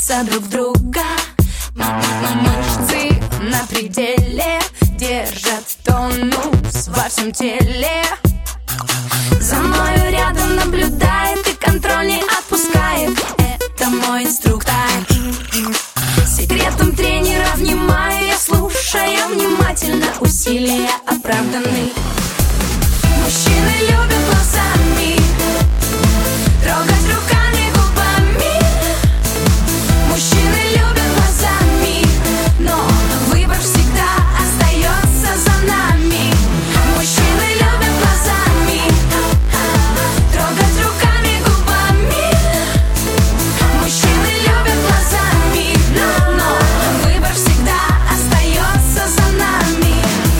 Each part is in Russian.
вцепляются друг в друга. Мышцы на пределе держат тонус во всем теле. За мною рядом наблюдает и контроль не отпускает. Это мой инструктор. Секретом тренера внимаю, я слушаю внимательно. Усилия оправданы. Мужчины любят глазами трогать руками, губами. Мужчины любят глазами, но выбор всегда остается за нами. Мужчины любят глазами трогать руками, губами. Мужчины любят глазами, но выбор всегда остается за нами.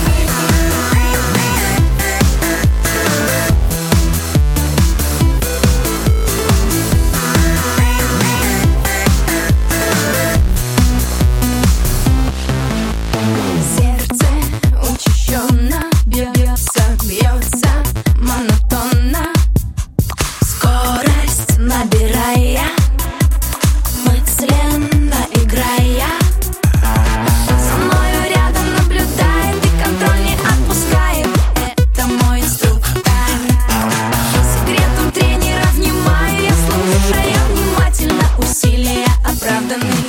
Сердце учащенно бьется монотонно, скорость набирая, мысленно играя. За мною рядом наблюдает и контроль не отпускает. Это мой инструктор. Секретом тренера внимаю, я слушаю внимательно. Усилия оправданы.